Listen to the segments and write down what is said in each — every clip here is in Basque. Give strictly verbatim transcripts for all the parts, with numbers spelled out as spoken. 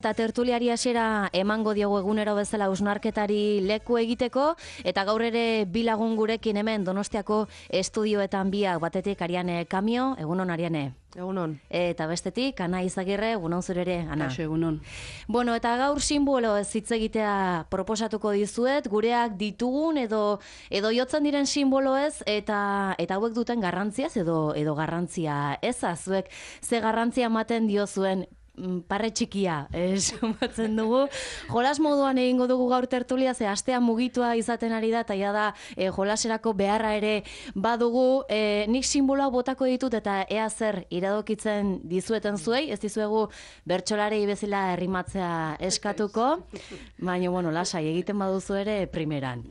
Eta tertuliari hasiera emango diogu egunero bezala hausnarketari leku egiteko, eta gaur ere bi lagun gurekin hemen Donostiako estudioetan biak, batetik Ariane Kamio, egunon Ariane. Egunon. Eta bestetik, Ana Izagirre, egunon zure ere, Ana. Kaixo, egunon. Bueno, eta gaur sinbolo ez hitz egitea proposatuko dizuet, gureak ditugun edo edo jotzen diren simbolo ez, eta eta hauek duten garrantziaz edo edo garrantzia eza, zuek ze garrantzia ematen diozuen parre txikia, sumatzen dugu. Jolas moduan egingo dugu gaur tertulia, ze astea mugitua izaten ari da, eta ja da e, jolaserako beharra ere badugu. E, nik simboloa botako ditut, eta ea zer iradokitzen dizueten zuei, ez dizuegu bertsolarei bezala errimatzea eskatuko, baina, bueno, lasai, egiten baduzu ere primeran.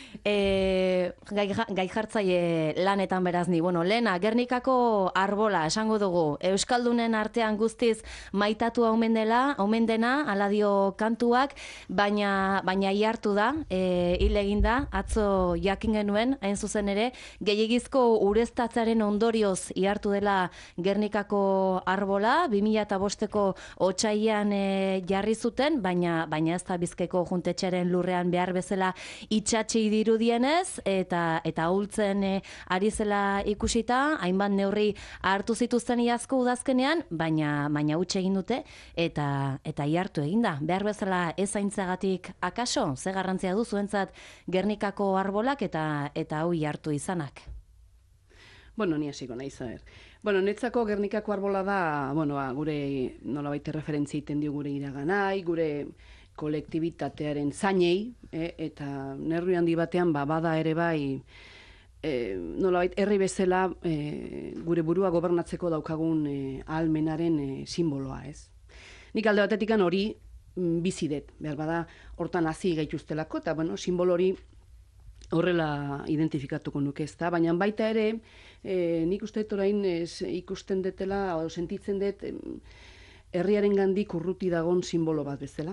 E, gai, gai jartzaile lanetan beraz ni. Bueno, lehena, Gernikako arbola, esango dugu, Euskaldunen artean guztiz maitatua omen dela, omen dena, ala dio kantuak, baina baina ihartu da, e, hil egin da, atzo jakin genuen, hain zuzen ere, gehiegizko ureztatzearen ondorioz ihartu dela Gernikako arbola, bi mila bosteko otsailean e, jarri zuten, baina baina ez da Bizkaiko juntetxearen lurrean behar bezala itsatsi dirudienez, eta eta ahultzen e, ari zela ikusita, hainbat neurri hartu zituzten iazko udazkenean, baina baina huts egin dute eta eta ihartu eginda. Behar bezala ez zaintzagatik akaso, ze garrantzia du zuentzat Gernikako arbolak eta eta hau ihartu izanak? Bueno, ni hasiko naiz, a ber. Bueno, netzako Gernikako arbola da, bueno, ba, gure nolabait referentzia egiten dio gure iraganai, gure kolektibitatearen zainei, e, eta nervi handi batean ba, bada ere bai e, nolabait herri bezala e, gure burua gobernatzeko daukagun e, ahalmenaren e, simboloa, ez. Nik alde batetikan hori mm, bizi dut, behar bada hortan hazi gaituztelako, eta bueno, simbolo hori horrela identifikatuko nuke, ez da, baina baita ere e, nik uste dut orain ez, ikusten detela, o, sentitzen dut em, herriaren gandik urruti dagon simbolo bat bezala.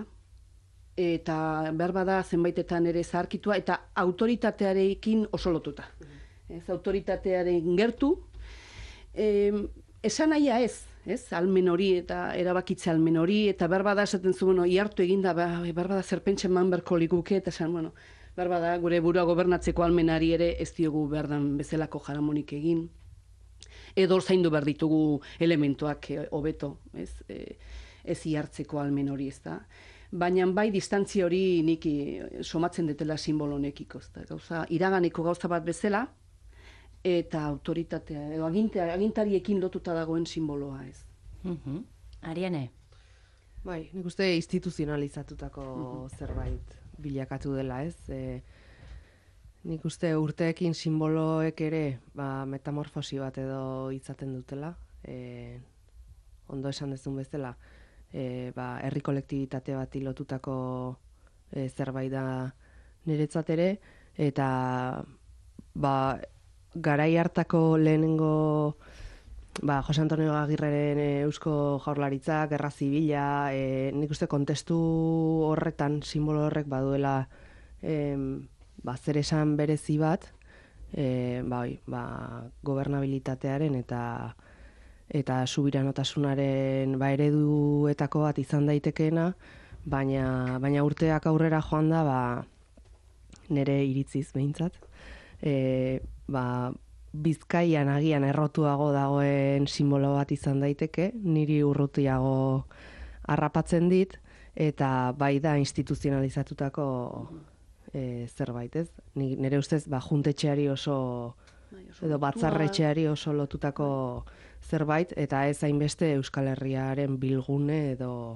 Eta behar bada zenbaitetan ere zaharkitua, eta autoritatearekin oso lotuta. Ez, autoritatearen gertu, e, esan nahia ez, ez, almen hori eta erabakitze almen hori, eta behar bada esaten zu, bueno, ihartu eginda, behar bada zerpentsen man berko liguke, eta esan, bueno, behar bada gure burua gobernatzeko almenari ere ez diogu behar dan bezalako jaramonik egin, edo zaindu behar ditugu elementuak hobeto, ez, e, ez ihartzeko almen hori, ez da. Baina bai distantzia hori nik somatzen detela simbolo honekiko, ez da. Gauza, iraganeko gauza bat bezala, eta autoritatea, edo agintariekin lotuta dagoen simboloa, ez. Uh-huh. Ariane? Bai, nik uste instituzionalizatutako uh-huh. zerbait bilakatu dela, ez. E, nik uste urteekin simboloek ere ba, metamorfosi bat edo izaten dutela, e, ondo esan dezun bezala, E, ba, herri kolektibitate bati lotutako e, zerbait da niretzat ere, eta ba, garai hartako lehenengo ba, Jose Antonio Agirreren e, Eusko Jaurlaritza, Gerra Zibila, e, nik uste kontestu horretan, simbolo horrek baduela e, ba, zer esan berezi bat, e, ba, ba, gobernabilitatearen eta eta subiranotasunaren ba, ereduetako bat izan daitekeena, baina, baina urteak aurrera joan da, ba, nire iritziz behintzat. E, ba, Bizkaian agian errotuago dagoen simbolo bat izan daiteke, niri urrutiago harrapatzen dit, eta bai da instituzionalizatutako e, zerbait, ez? Nire ustez, ba, juntetxeari oso, edo batzarretxeari oso lotutako zerbait, eta ez hainbeste Euskal Herriaren bilgune edo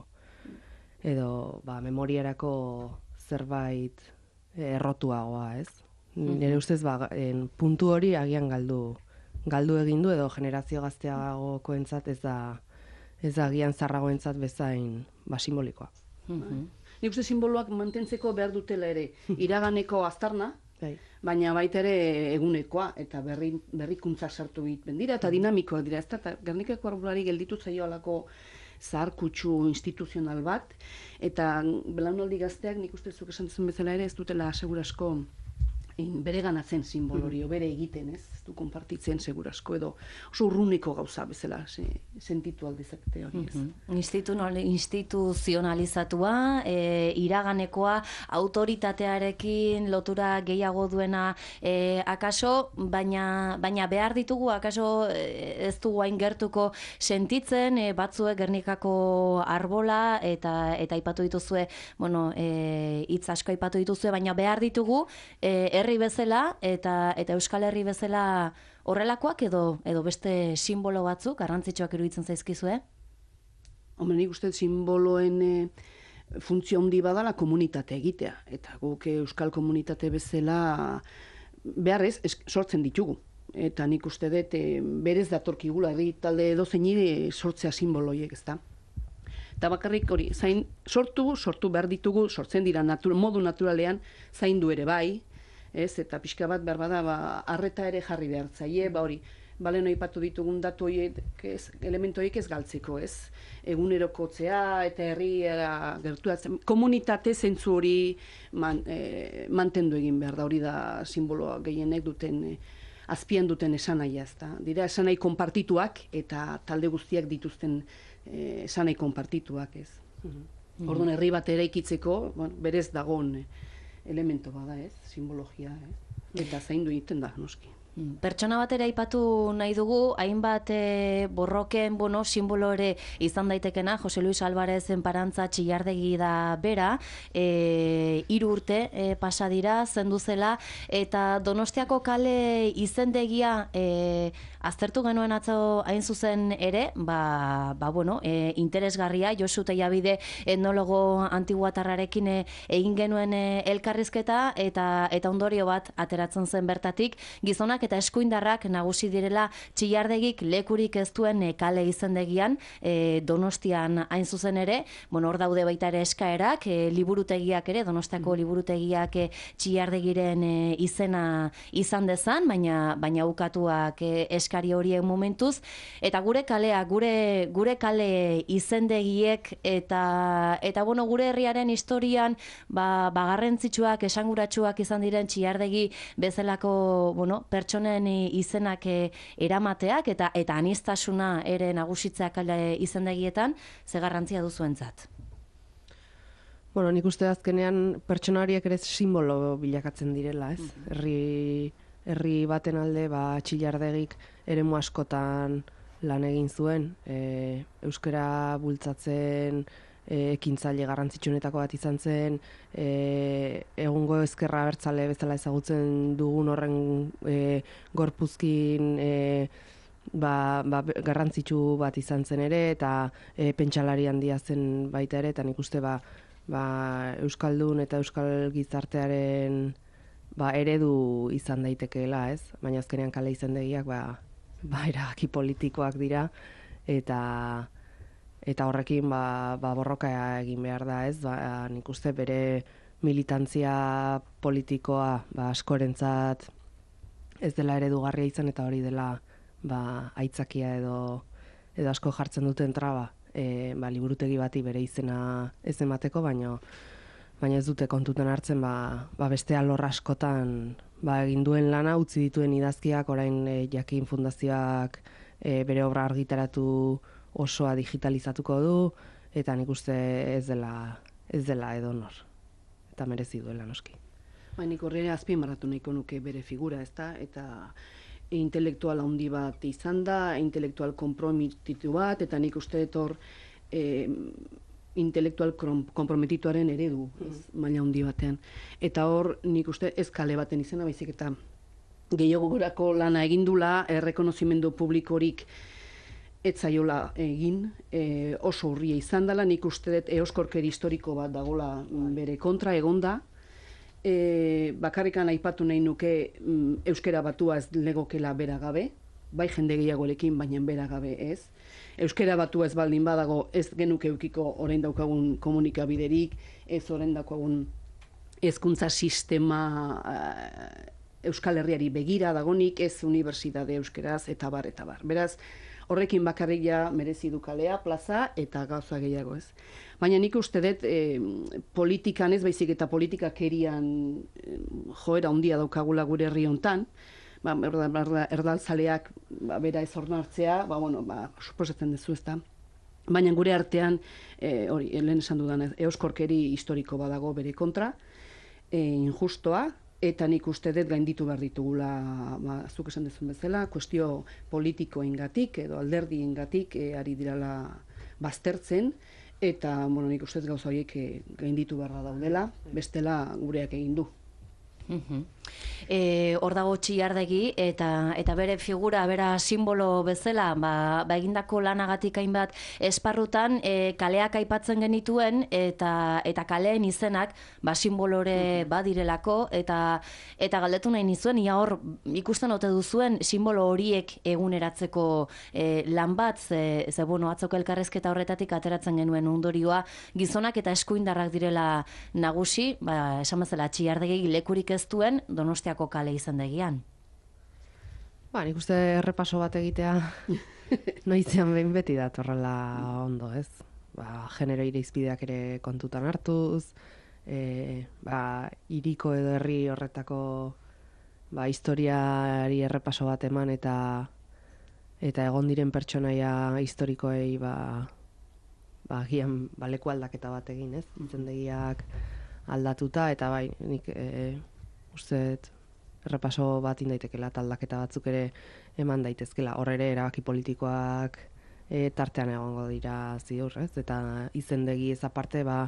edo ba, memoriarako zerbait errotuagoa, ez? Nire ustez ba, en, puntu hori agian galdu galdu egin du, edo generazio gazteagokoentzat ez da ez da agian zarragoentzat bezain ba, simbolikoa. Uh-huh. Nik uste simboloak mantentzeko behar dutela ere iraganeko aztarna, baina baita ere egunekoa, eta berri, berrikuntza sartu egiten dira, eta dinamikoak dira, ez da, eta Gernikako arbolari gelditu zaio alako zaharkutsu instituzional bat, eta belaunaldi gazteak nik uste zuk esan zen bezala ere ez dutela segurasko bereganatzen simbolori, bere egiten, ez? Ez du konpartitzen segurasko edo oso urruneko gauza bezala sentitu aldezakete hori, ez? Instituzionalizatua, iraganekoa, autoritatearekin lotura gehiago duena akaso, baina behar ditugu, akaso ez dugu hain gertuko sentitzen, batzuek Gernikako arbola, eta aipatu dituzue, bueno, hitz asko aipatu dituzue, baina behar ditugu, herri bezala eta Euskal Herri bezala horrelakoak edo edo beste simbolo batzuk garrantzitsuak iruditzen zaizkizue? Hombre, nik uste simboloen funtzio handi badala komunitate egitea, eta guk euskal komunitate bezala beharrez sortzen ditugu. Eta nik uste dut berez datorkigula herri talde edozeini sortzea simboloiek, ezta? Eta bakarrik hori, zain sortu, sortu behar ditugu, sortzen dira modu naturalean zaindu ere bai, ez, eta pixka bat behar bada, arreta ere jarri behar zaie, ba hori, balen aipatu ditugun datu horiek, elementu horiek ez galtzeko, ez, egunerokotzea eta herriera gertuatzen, komunitate zentzu hori mantendu egin behar da, hori da simboloa gehienek duten, azpian duten esanahia, ez da, dira esanai konpartituak eta talde guztiak dituzten esanai konpartituak, ez. Orduan herri bat eraikitzeko, berez dagoen elemento bada, ez, simbologia, eta zaindu egiten da, noski. Pertsona bat ere aipatu nahi dugu, hainbat borroken simbolo ere izan daitekena, Jose Luis Alvarezen Parantza Txillardegi da bera, hiru urte pasa dira, zendu zela, eta Donostiako kale izendegia aztertu genuen atzo hain zuzen ere, ba, bueno, interesgarria, Josu Tellabide etnologo antiguatarrarekin egin genuen elkarrizketa, eta ondorio bat ateratzen zen bertatik, gizonak eta eskuindarrak nagusi direla Txillardegik lekurik ez duen kale izendegian, Donostian hain zuzen ere, bueno, hor daude baita ere eskaerak, liburutegiak ere, Donostiako liburutegiak Txillardegiren izena izan dezan, baina ukatuak eskari horiek momentuz, eta gure kalea, gure kale izendegiek, eta bueno, gure herriaren historian, garrantzitsuak, esanguratsuak izan diren Txillardegi bezalako, bueno, pertsonen izenak eramateak eta eta aniztasuna ere nagusitzeak izendegietan, ze garrantzia duzuentzat? Bueno, nik uste azkenean pertsonariek ere simbolo bilakatzen direla, ez? Herri herri baten alde, ba Txillardegik eremu askotan lan egin zuen, euskara bultzatzen ekintzaile garrantzitsuenetako bat izan zen, egungo ezkerra abertzale bezala ezagutzen dugun horren gorpuzkin garrantzitsu bat izan zen ere, eta pentsalari handia zen baita ere, eta nik uste euskaldun eta euskal gizartearen eredu izan daitekeela, ez? Baina azkenean kale izendegiak erabaki politikoak dira, eta eta horrekin borroka egin behar da, ez? Nik uste bere militantzia politikoa askorentzat ez dela eredugarria izan, eta hori dela aitzakia edo asko jartzen duten traba liburutegi bati bere izena ez emateko, baina ez dute kontutan hartzen beste alor askotan egin duen lana, utzi dituen idazkiak, orain Jakin Fundazioak bere obra argitaratu osoa digitalizatuko du, eta nik uste ez dela ez dela edonor, eta merezi duela noski. Nik horre azpimarratu nahiko nuke bere figura, ezta, eta intelektual handi bat izan da, intelektual konprometitu bat, eta nik uste etor intelektual konprometituaren eredu, maila handi batean. Eta hor nik uste ez kale baten izena, baizik eta gehiago gorako lana egindula, errekonozimendu publikorik etzaiola egin, oso urria izan dela, nik uste dut eoskorkeri historiko bat dagola bere kontra egonda, bakarrikan aipatu nahi nuke euskera batua ez legokela bera gabe, bai jende gehiagorekin, baina bera gabe ez. Euskera batua ez baldin badago ez genuke eukiko orain daukagun komunikabiderik, ez orain daukagun hezkuntza sistema Euskal Herriari begira dagonik, ez unibertsitate euskeraz, eta bar, eta bar. Beraz, horrekin bakarrik ja merezi du kalea, plaza eta gauza gehiago, ez. Baina nik uste dut e, politikan ez baizik eta politikakerian e, joera handia daukagula gure herri hontan, ba, erdaltzaleak ba, bera ez ornartzea, ba, bueno, ba, suposatzen duzu ez da. Baina gure artean, e, hori, lehen esan dudan, euskorkeri historiko badago bere kontra, e, injustoa, eta nik uste dut gainditu behar ditugula, ba, zuk esan dezun bezala, kuestio politikoengatik edo alderdiengatik e, ari dirala baztertzen, eta bueno, nik uste dut gauza horiek e, gainditu behar daudela, bestela gureak egin du. Uh-huh. E, hor dago Txillardegi eta eta bere figura, bera simbolo bezala, ba, ba egindako lanagatik hainbat esparrutan e, kaleak aipatzen genituen eta eta kaleen izenak ba simbolore uh-huh. badirelako eta eta galdetu nahi nizuen ia hor ikusten ote duzuen simbolo horiek eguneratzeko e, lan bat ze, ze bueno, atzoko elkarrezketa horretatik ateratzen genuen ondorioa gizonak eta eskuindarrak direla nagusi, ba esan bezala Txillardegi lekurik ez duen Donostiako kale izendegian. Ba, nik uste errepaso bat egitea noizean behin beti datorrela ondo, ez? Ba, genero irizpideak ere kontutan hartuz, e, ba, hiriko edo herri horretako ba, historiari errepaso bat eman eta eta egon diren pertsonaia historikoei ba, ba, gian ba, leku aldaketa bat egin, ez? Izendegiak aldatuta eta bai, nik e, uste errepaso bat indaitekela aldaketa batzuk ere eman daitezkela. Hor ere erabaki politikoak e, tartean egongo dira ziur, ez? Eta izendegi ez aparte, ba,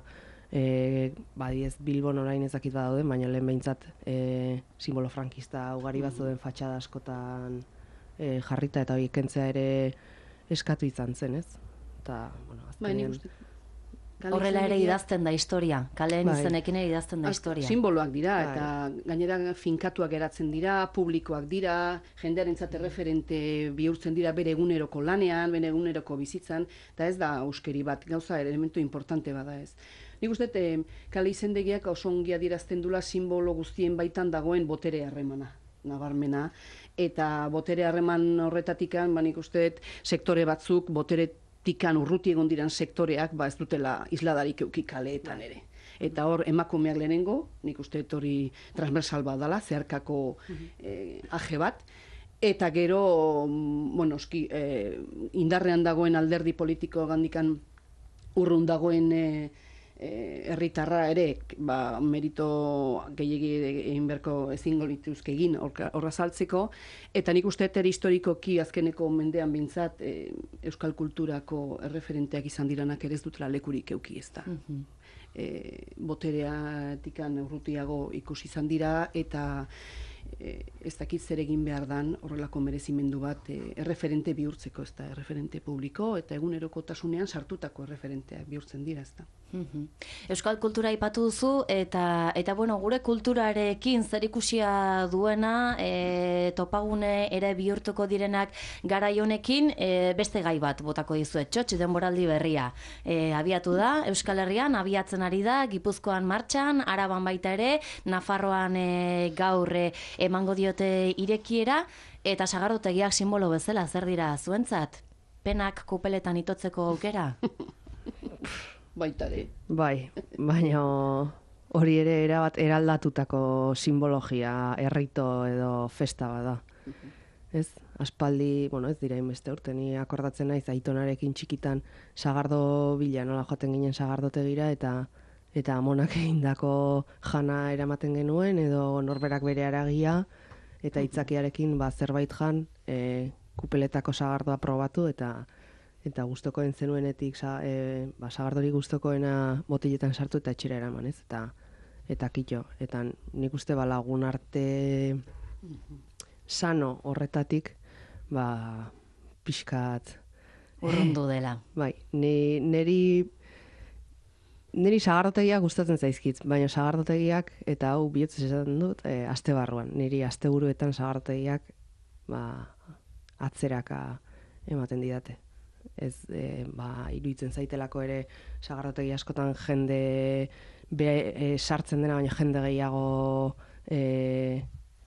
e, badiez Bilbon orain ezakit badaude, baina lehen behintzat e, simbolo frankista ugari bat zuen fatxada askotan e, jarrita eta hori kentzea ere eskatu izan zen, ez? Eta, bueno, azkenean... Horrela ere idazten da historia, kaleen bai. Izenekin ere idazten da historia. Simboloak dira, bai. Eta gainera finkatuak geratzen dira, publikoak dira, jendearentzat erreferente bihurtzen dira bere eguneroko lanean, bere eguneroko bizitzan, eta ez da euskeri bat, gauza elementu importante bada ez. Nik uste, eh, kale izendegiak oso ongi adierazten dula simbolo guztien baitan dagoen botere harremana, nabarmena, eta botere harreman horretatikan, ba, nik uste, sektore batzuk, botere tikan urruti egon diran sektoreak, ba ez dutela isladarik euki kaleetan ere. Eta hor, emakumeak lehenengo, nik uste hori transversal bat dela, zeharkako eh, aje bat, eta gero, bueno, eski, eh, indarrean dagoen alderdi politiko gandikan urrun dagoen eh, herritarra ere, ba, merito gehiegi egin berko ezingo lituzke egin horra saltzeko, eta nik uste ere historikoki azkeneko mendean bintzat e, euskal kulturako erreferenteak izan diranak ere ez dutela lekurik euki ez da. Mm-hmm. e, botereatikan urrutiago ikusi izan dira, eta e, ez dakit zer egin behar dan horrelako merezimendu bat e, erreferente bihurtzeko, ez da, erreferente publiko, eta egunerokotasunean sartutako erreferenteak bihurtzen dira, ez da. Mm-hmm. Euskal kultura aipatu duzu eta eta bueno, gure kulturarekin zerikusia duena e, topagune ere bihurtuko direnak garai honekin e, beste gai bat botako dizuet, txotx denboraldi berria. E, abiatu da, Euskal Herrian abiatzen ari da, Gipuzkoan martxan, Araban baita ere, Nafarroan e, gaur e, emango diote irekiera, eta sagardotegiak simbolo bezala zer dira zuentzat? Penak kupeletan itotzeko aukera? Baita ere. Bai, baina hori ere erabat eraldatutako simbologia, errito edo festa bada. Ez? Aspaldi, bueno, ez dira inbeste urte, ni akordatzen naiz aitonarekin txikitan sagardo bila, nola joaten ginen sagardotegira, eta eta amonak egindako jana eramaten genuen, edo norberak bere haragia, eta itzakiarekin ba, zerbait jan, e, kupeletako sagardoa probatu, eta eta gustokoen zenuenetik sa, e, ba, sagardori gustokoena botiletan sartu eta etxera eraman, ez? Eta, eta kito. Eta nik uste ba, lagun arte sano horretatik ba, pixkat urrundu dela. Bai, ni, neri niri sagardotegiak gustatzen zaizkit, baina sagardotegiak, eta hau bihotzez esaten dut, e, aste barruan. Niri asteburuetan sagardotegiak ba, atzeraka ematen didate. Ez, e, ba, iruditzen zaitelako ere sagarrotegi askotan jende be, e, sartzen dena, baina jende gehiago e,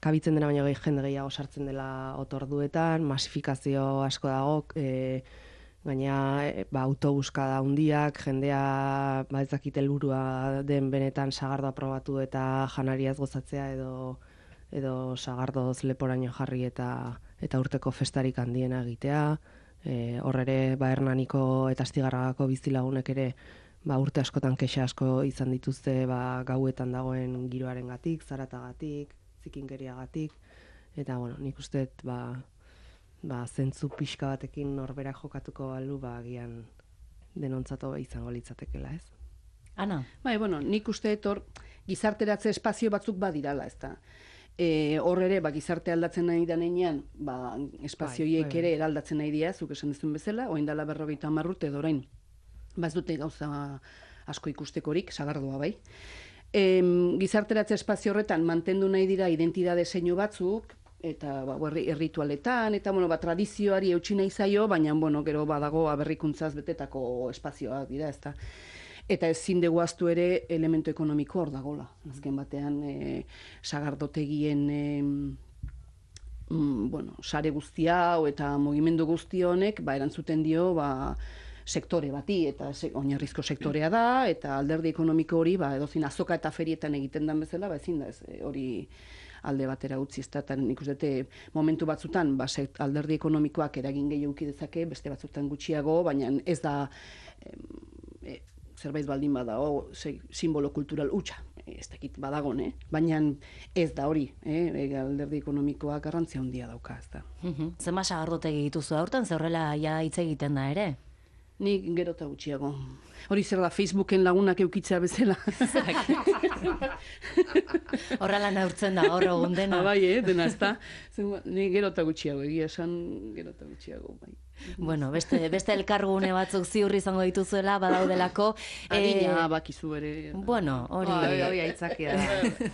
kabitzen dena baino gehi jende gehiago sartzen dela otorduetan, masifikazio asko dago, e, gaina e, ba, autobuska da hundiak, jendea ba, ez dakit helburua den benetan sagardoa probatu eta janariaz gozatzea edo edo sagardoz leporaino jarri eta eta urteko festarik handiena egitea. E, hor ere, ba, Hernaniko eta Astigarragako bizilagunek ere ba, urte askotan kexa asko izan dituzte ba, gauetan dagoen giroarengatik, zaratagatik, zikinkeriagatik, eta bueno, nik uste ba, ba, zentzu pixka batekin norberak jokatuko balu, ba, agian denontzato izango litzatekela, ez? Ana? Bai, bueno, nik uste hor gizarteratze espazio batzuk badirala, ez da. E, hor ere, ba, gizarte aldatzen nahi danean, ba, espazioiek bai, bai. ere eraldatzen nahi dira, zuk esan duzun bezala, orain dela berrogeita hamar urte edo orain, ba, ez dute gauza asko ikustekorik, sagardoa bai. E, gizarteratze espazio horretan mantendu nahi dira identitate seinu batzuk, eta ba, erritualetan, eta bueno, ba, tradizioari eutsi nahi zaio, baina bueno, gero badago aberrikuntzaz betetako espazioak dira, ezta. Eta ezin dugu ahaztu ere elementu ekonomiko hor dagola. Azken batean e, sagardotegien e, mm, bueno, sare guzti hau eta mugimendu guzti honek ba, erantzuten dio ba, sektore bati, eta se, oinarrizko sektorea da, eta alderdi ekonomiko hori ba, edozin azoka eta ferietan egiten den bezala, ba, ezin da ez, hori alde batera utzi, ez da, eta nik uste momentu batzutan ba, alderdi ekonomikoak eragin gehiago eduki dezake, beste batzutan gutxiago, baina ez da e, zerbait baldin bada, o, ze, simbolo kultural hutsa, ez dakit badagon, eh? Baina ez da hori, eh? Alderdi ekonomikoa garrantzia handia dauka, ez da. Mhm. Zenba sagardotegi dituzu aurten, ze horrela ja hitz egiten da ere? Nik gero eta gutxiago. Hori zer da, Facebooken lagunak eukitzea bezala. Horrela neurtzen da, hor egun dena. Ah, bai, eh, dena, ez da. Nik gero eta gutxiago, egia esan gero eta gutxiago, bai. Bueno, beste, beste elkargune batzuk ziur izango dituzuela, badaudelako. Adina, bakizu ere. Bueno, hori... Hori hori aitzakia da.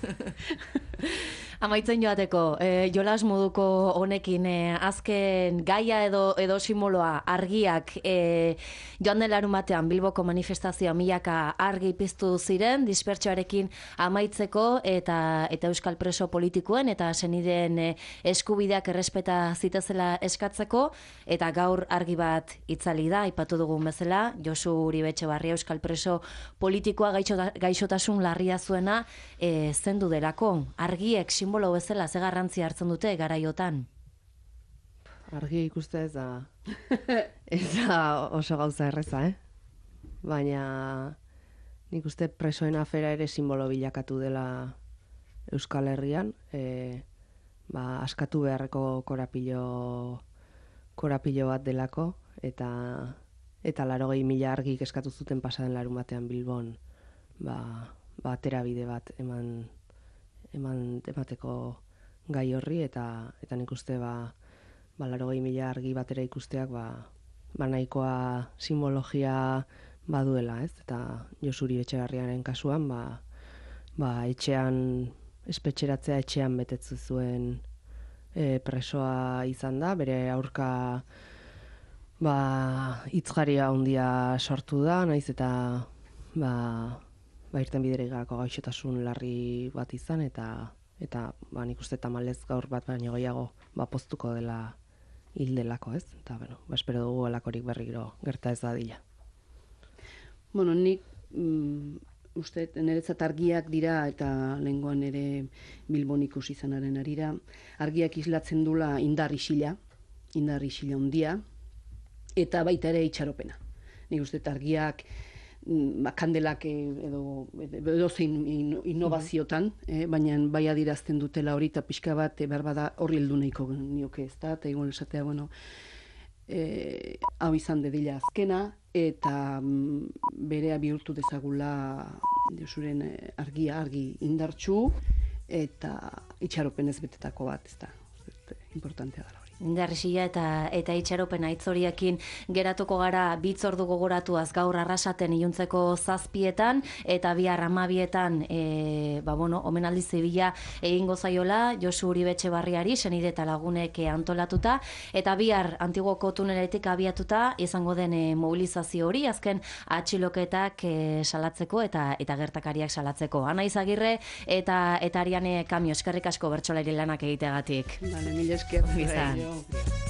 Amaitzen joateko, e, jolas moduko honekin e, azken gaia edo edo simboloa argiak e, joan den larun batean Bilboko manifestazioa milaka argi piztu ziren, dispertsioarekin amaitzeko eta eta euskal preso politikoen eta senideen e, eskubideak errespeta zitezela eskatzeko, eta gaur argi bat itzali da, aipatu dugun bezala, Josu Uribe Etxebarria euskal preso politikoa gaixota, gaixotasun larria zuena e, zendu delako. Argiek simbolo bezala ze garrantzia hartzen dute garaiotan? Argi ikuste ez da, ez da oso gauza erreza, eh? Baina nik uste presoen afera ere simbolo bilakatu dela Euskal Herrian, e, ba, askatu beharreko korapilo, korapilo bat delako, eta eta larogei mila argik eskatu zuten pasaden larun batean Bilbon, ba, ba aterabide bat eman eman emateko gai horri, eta eta nik uste ba ba laurogei mila argi batera ikusteak ba ba nahikoa simbologia baduela, ez? Eta Josuri Etxebarriaren kasuan ba ba etxean espetxeratzea etxean betetzu zuen e, presoa izan da, bere aurka ba hitzgaria handia sortu da, naiz eta ba ba irten biderik gabeko gaixotasun larri bat izan, eta eta ba nik uste tamalez gaur bat baino gehiago ba poztuko dela hil delako, ez? Eta bueno, ba espero dugu halakorik berriro gerta ez dadila. Bueno, nik mm, uste niretzat argiak dira, eta lehengoan ere Bilbon ikusi izanaren arira, argiak islatzen dula indar isila, indar isila handia, eta baita ere itxaropena. Nik uste argiak ba, kandelak edo edo zein innovaziotan, eh, baina bai adirazten dutela hori, eta pixka bat behar bada horri heldu nahiko nioke, ez da, eta egon esatea, bueno, e, hau izan dedila azkena, eta mm, berea bihurtu dezagula Josuren argia argi indartsu, eta itxaropenez betetako bat, ez da, importantea dela hori. Indarrixia eta eta itxaropen aitzoriekin geratuko gara bitzordu gogoratuaz gaur arrasaten iluntzeko zazpietan eta bihar hamabietan e, ba, bueno, omenaldi zibila egingo zaiola Josu Uribetxe Barriari senide eta lagunek antolatuta eta bihar Antiguoko tuneletik abiatuta izango den e, mobilizazio hori azken atxiloketak e, salatzeko eta eta gertakariak salatzeko. Ana Izagirre eta eta Ariane Kamio eskerrik asko bertsolari lanak egiteagatik. Vale, mil esker. Izan. Bai,